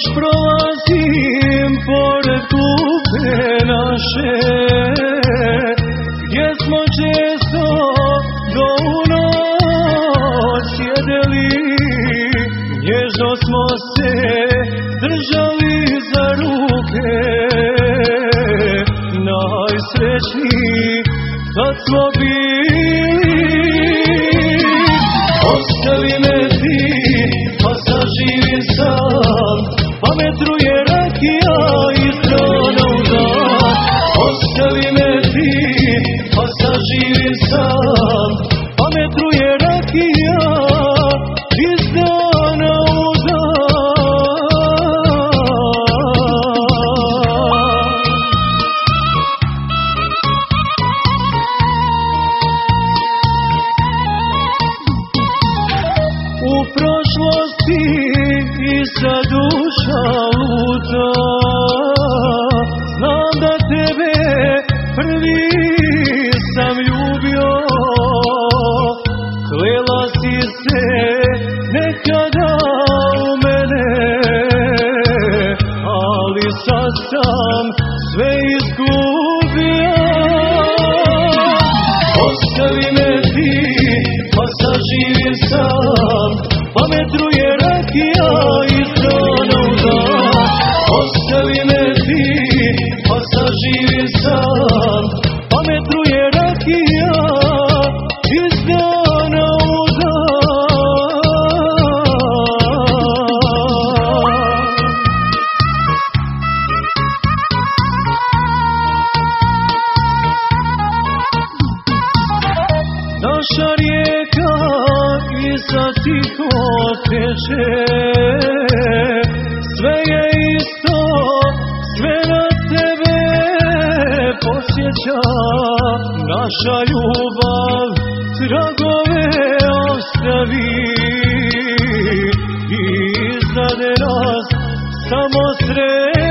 prolazim pored kupe naše, gdje smo često do u noć sjedeli, nježno smo se držali za ruke, najsrećniji kad smo bili. Ostavi me ti, pa zaživim sam, pa me truje rakija iz dana u dan. Ostavi me ti, pa zaživim sam, pa me truje rakija iz dana u dan. U prošlosti i sa duša luta, znam da tebe prvi sam ljubio. Klela si se nekada u mene, ali sad sam sve izgubio. Ostavi me ti, pa zaživim sam, pa me truje rakija iz dana u dan. Ostavi me ti, pa zaživim sam, pa me truje rakija iz dana u dan. Naša rijeka iza tiho teče, sve je isto, sve na tebe podsjeća. Naša ljubav tragove ostavi i iznad nas samo sreća.